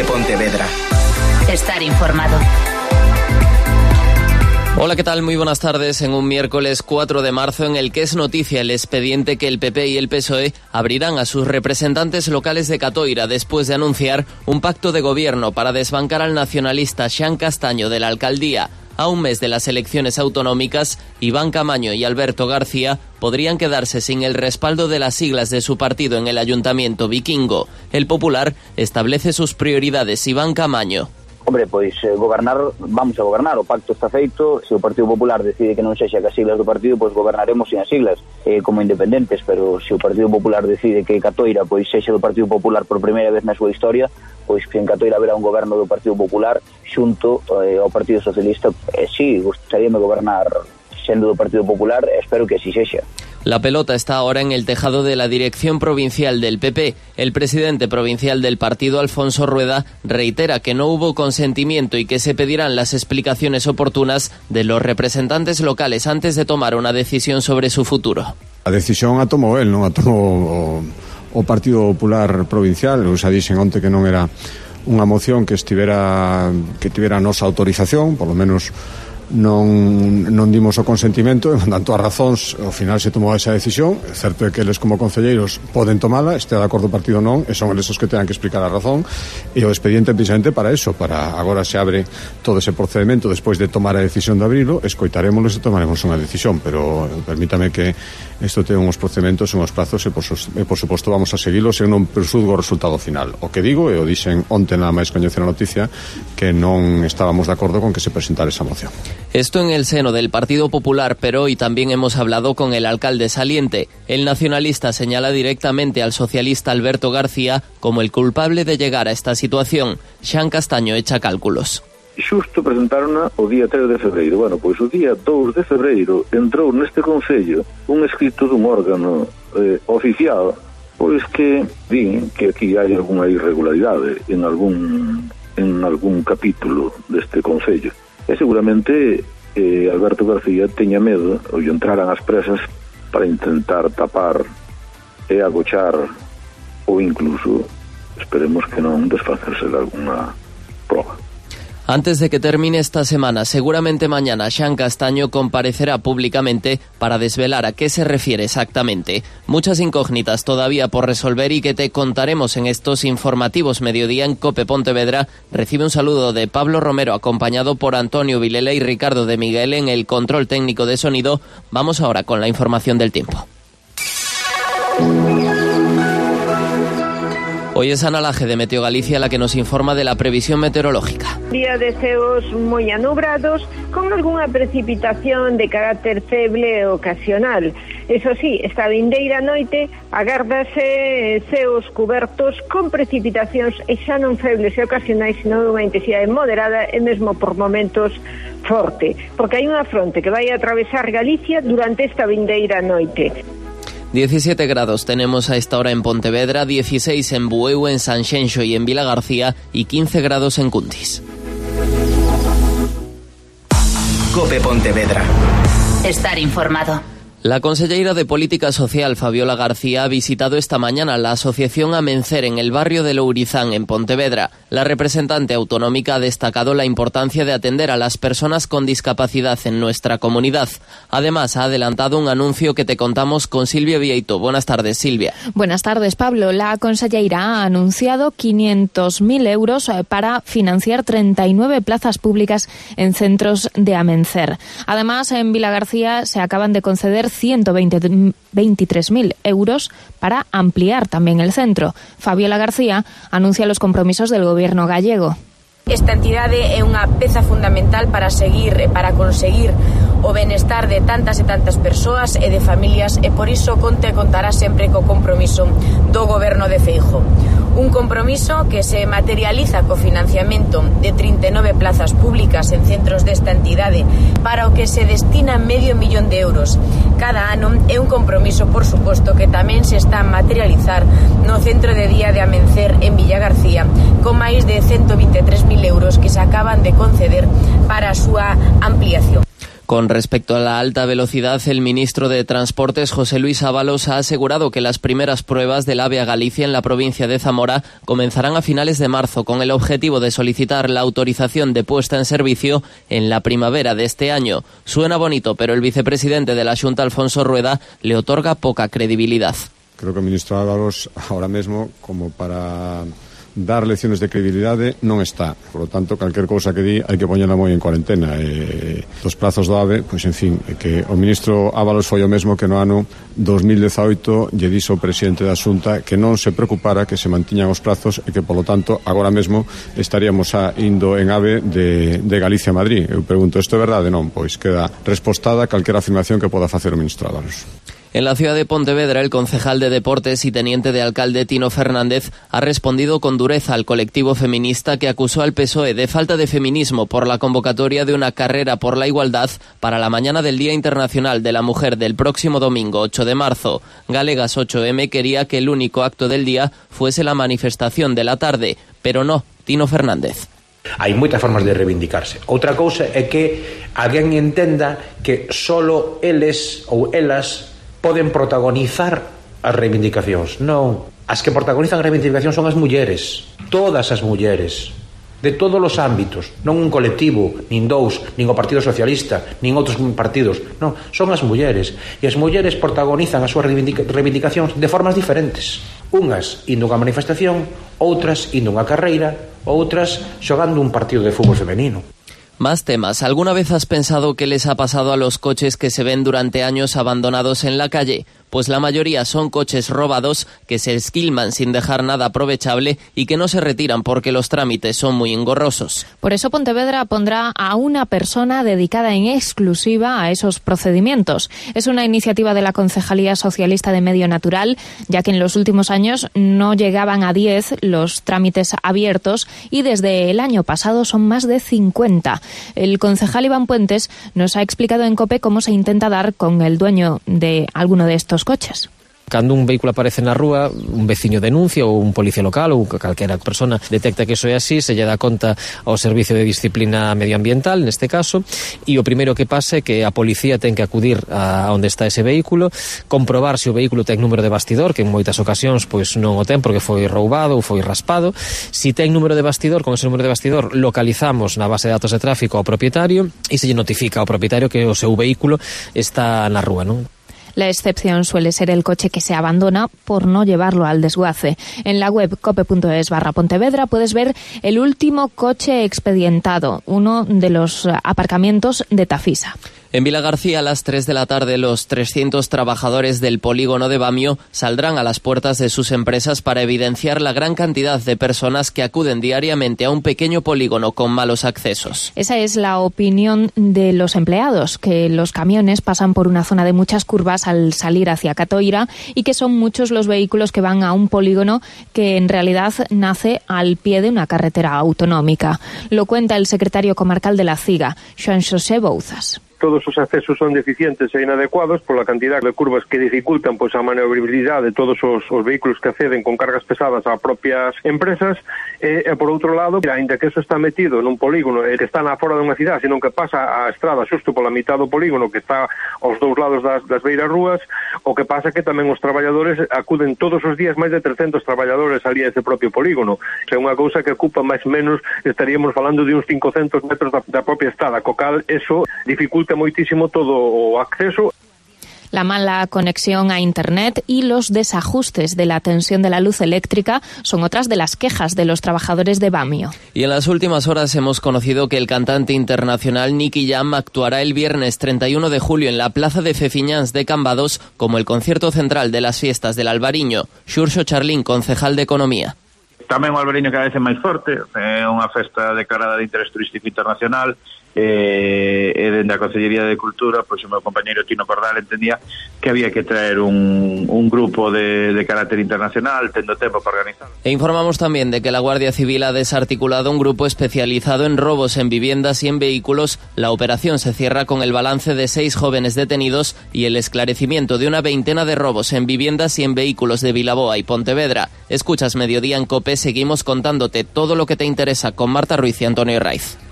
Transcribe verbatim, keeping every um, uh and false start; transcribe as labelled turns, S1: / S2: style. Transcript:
S1: COPE Pontevedra.
S2: Estar informado.
S3: Hola, ¿qué tal? Muy buenas tardes en un miércoles cuatro de marzo en el que es noticia el expediente que el P P y el P S O E abrirán a sus representantes locales de Catoira después de anunciar un pacto de gobierno para desbancar al nacionalista Xan Castaño de la alcaldía. A un mes de las elecciones autonómicas, Iván Camaño y Alberto García podrían quedarse sin el respaldo de las siglas de su partido en el Ayuntamiento vikingo. El Popular establece sus prioridades. Iván Camaño.
S4: Hombre, pois eh, gobernar, vamos a gobernar, o pacto está feito. Se o Partido Popular decide que non sexa as siglas do partido, pois gobernaremos sin as siglas, eh, como independentes, pero se o Partido Popular decide que Catoira pois sexa do Partido Popular por primeira vez na súa historia, pois que en Catoira haberá un goberno do Partido Popular xunto eh, ao Partido Socialista. Eh, sí, gustaríame gobernar sendo do Partido Popular, espero que así sexa.
S3: La pelota está ahora en el tejado de la dirección provincial del P P. El presidente provincial del partido, Alfonso Rueda, reitera que no hubo consentimiento y que se pedirán las explicaciones oportunas de los representantes locales antes de tomar una decisión sobre su futuro.
S5: A decisión a tomou el, non a tomou o, o Partido Popular Provincial. O xa dixen onte que non era unha moción que estivera que tivera a nosa autorización, por lo menos non, non dimos o consentimento, e, tanto as razóns, ao final se tomou esa decisión. É certo é que eles como concelleiros poden tomala, este de acordo o partido non, e son eles os que tenan que explicar a razón, e o expediente precisamente para eso, para agora se abre todo ese procedimento despois de tomar a decisión de abrilo, escoitarémonos e tomaremos unha decisión, pero permítame que isto ten uns procedementos e uns plazos e por, e por suposto vamos a seguilos e non presuzgo o resultado final. O que digo, e o dixen onte nada máis coñecer a noticia, que non estábamos de acordo con que se presentara esa moción.
S3: Esto en el seno del Partido Popular, pero hoy también hemos hablado con el alcalde saliente. El nacionalista señala directamente al socialista Alberto García como el culpable de llegar a esta situación. Xan Castaño echa cálculos.
S6: Xusto presentaron o día tres de febreiro. Bueno, pois o día dous de febreiro entrou neste concello un escrito dun órgano eh, oficial, pois que din que aquí hai algunha irregularidade en algún en algún capítulo deste concello. E seguramente eh, Alberto García teña medo ou entraran as presas para intentar tapar e agochar ou incluso, esperemos que non, desfacerse de alguna proba.
S3: Antes de que termine esta semana, seguramente mañana, Xan Castaño comparecerá públicamente para desvelar a qué se refiere exactamente. Muchas incógnitas todavía por resolver y que te contaremos en estos informativos mediodía en COPE Pontevedra. Recibe un saludo de Pablo Romero, acompañado por Antonio Vilela y Ricardo de Miguel en el control técnico de sonido. Vamos ahora con la información del tiempo. Hoy es Ana Laje de Meteo Galicia la que nos informa de la previsión meteorológica.
S7: Día de ceos moi anubrados, con algunha precipitación de carácter feble e ocasional. Eso sí, esta vindeira noite agárdase ceos cubertos con precipitacións e xa non febles e ocasionais, senón dunha intensidade moderada e mesmo por momentos forte, porque hai unha fronte que vai a atravesar Galicia durante esta vindeira noite.
S3: diecisiete grados tenemos a esta hora en Pontevedra, dieciséis en Bueu, en Sanxenxo y en Vilagarcía y quince grados en Cuntis.
S1: COPE Pontevedra.
S2: Estar informado.
S3: La conselleira de Política Social, Fabiola García, ha visitado esta mañana la asociación Amencer en el barrio de Lourizán, en Pontevedra. La representante autonómica ha destacado la importancia de atender a las personas con discapacidad en nuestra comunidad. Además, ha adelantado un anuncio que te contamos con Silvia Vieito. Buenas tardes, Silvia.
S8: Buenas tardes, Pablo. La conselleira ha anunciado quinientos mil euros para financiar treinta y nueve plazas públicas en centros de Amencer. Además, en Vilagarcía se acaban de conceder ciento veintitrés mil euros para ampliar también el centro. Fabiola García anuncia los compromisos del gobierno gallego.
S9: Esta entidade é unha peza fundamental para seguir para conseguir o benestar de tantas e tantas persoas e de familias, e por iso conte contará sempre co compromiso do goberno de Feijóo. Un compromiso que se materializa co financiamento de trinta e nove plazas públicas en centros desta entidade, para o que se destina medio millón de euros cada ano. É un compromiso, por suposto, que tamén se está a materializar no centro de día de Amencer en Villagarcía, con máis de ciento veintitrés mil euros que se acaban de conceder para a súa ampliación.
S3: Con respecto a la alta velocidad, el ministro de Transportes, José Luis Ábalos, ha asegurado que las primeras pruebas del AVE a Galicia en la provincia de Zamora comenzarán a finales de marzo, con el objetivo de solicitar la autorización de puesta en servicio en la primavera de este año. Suena bonito, pero el vicepresidente de la Xunta, Alfonso Rueda, le otorga poca credibilidad.
S5: Creo que el ministro Ábalos ahora mismo, como para dar lecciones de credibilidade, non está. Por lo tanto, calquer cousa que di hai que poñela moi en cuarentena. E, os prazos do AVE, pois en fin, que o ministro Ábalos foi o mesmo que no ano dos mil dezaoito lle dixo o presidente da Xunta que non se preocupara, que se mantiñan os prazos e que, polo tanto, agora mesmo estaríamos a indo en AVE de, de Galicia a Madrid. Eu pregunto, isto é verdade? Non, pois queda respostada calquera afirmación que poda facer o ministro Ábalos.
S3: En la ciudad de Pontevedra, el concejal de Deportes y teniente de alcalde Tino Fernández ha respondido con dureza al colectivo feminista que acusó al P S O E de falta de feminismo por la convocatoria de una carrera por la igualdad para la mañana del Día Internacional de la Mujer del próximo domingo ocho de marzo. Galegas ocho eme quería que el único acto del día fuese la manifestación de la tarde, pero no, Tino Fernández.
S10: Hai moitas formas de reivindicarse. Outra cousa é que alguén entenda que solo eles ou elas poden protagonizar as reivindicacións. Non, as que protagonizan as reivindicacións son as mulleres, todas as mulleres, de todos os ámbitos, non un colectivo, nin dous, nin o Partido Socialista, nin outros partidos, non, son as mulleres, e as mulleres protagonizan as súas reivindica- reivindicacións de formas diferentes. Unhas indo a unha manifestación, outras indo a unha carreira, outras xogando un partido de fútbol femenino.
S3: Más temas. ¿Alguna vez has pensado qué les ha pasado a los coches que se ven durante años abandonados en la calle? Pues la mayoría son coches robados que se esquilman sin dejar nada aprovechable y que no se retiran porque los trámites son muy engorrosos.
S8: Por eso Pontevedra pondrá a una persona dedicada en exclusiva a esos procedimientos. Es una iniciativa de la Concejalía Socialista de Medio Natural, ya que en los últimos años no llegaban a diez los trámites abiertos y desde el año pasado son más de cincuenta. El concejal Iván Puentes nos ha explicado en COPE cómo se intenta dar con el dueño de alguno de estos coches.
S11: Cando un vehículo aparece na rúa, un veciño denuncia ou un policía local ou calquera persona detecta que iso é así, se lle dá conta ao Servicio de Disciplina Medioambiental, neste caso, e o primeiro que pasa é que a policía ten que acudir a onde está ese vehículo, comprobar se o vehículo ten número de bastidor, que en moitas ocasións pois non o ten porque foi roubado ou foi raspado. Si ten número de bastidor, con ese número de bastidor localizamos na base de datos de tráfico ao propietario e se lle notifica ao propietario que o seu vehículo está na rúa, non?
S8: La excepción suele ser el coche que se abandona por no llevarlo al desguace. En la web cope.es barra Pontevedra puedes ver el último coche expedientado, uno de los aparcamientos de Tafisa.
S3: En Vilagarcía, a las tres de la tarde, los trescientos trabajadores del polígono de Bamio saldrán a las puertas de sus empresas para evidenciar la gran cantidad de personas que acuden diariamente a un pequeño polígono con malos accesos.
S8: Esa es la opinión de los empleados, que los camiones pasan por una zona de muchas curvas al salir hacia Catoira y que son muchos los vehículos que van a un polígono que en realidad nace al pie de una carretera autonómica. Lo cuenta el secretario comarcal de la CIGA, Xoan Xosé Bouzas.
S12: Todos os accesos son deficientes e inadecuados pola cantidad de curvas que dificultan pois a maniobrabilidade de todos os, os vehículos que acceden con cargas pesadas a propias empresas e, e por outro lado, ainda que eso está metido nun polígono e que está na fora dunha cidade, senón que pasa a estrada xusto pola mitad do polígono que está aos dous lados das, das beiras rúas, o que pasa que tamén os traballadores acuden todos os días, máis de trescentos traballadores ali a ese propio polígono. É unha cousa que ocupa máis ou menos, estaríamos falando de uns cincocentos metros da, da propia estrada, co cal eso dificulta moitísimo todo o acceso.
S8: La mala conexión a Internet y los desajustes de la tensión de la luz eléctrica son otras de las quejas de los trabajadores de Bamio.
S3: Y en las últimas horas hemos conocido que el cantante internacional Nicky Jam actuará el viernes treinta y uno de julio en la plaza de Fefiñáns de Cambados como el concierto central de las fiestas del Albariño. Xurxo Charlín, concejal de Economía.
S13: Tamén o Albariño cada vez é máis forte, é unha festa declarada de interés turístico internacional, e, e dende a Consellería de Cultura, pois o meu compañeiro Tino Cordal entendía que había que traer un, un grupo de, de carácter internacional, tendo tempo para organizarlo.
S3: E informamos tamén de que la Guardia Civil ha desarticulado un grupo especializado en robos en viviendas y en vehículos. La operación se cierra con el balance de seis jóvenes detenidos y el esclarecimiento de una veintena de robos en viviendas y en vehículos de Vilaboa y Pontevedra. Escuchas Mediodía en COPE, seguimos contándote todo lo que te interesa con Marta Ruiz y Antonio Raiz.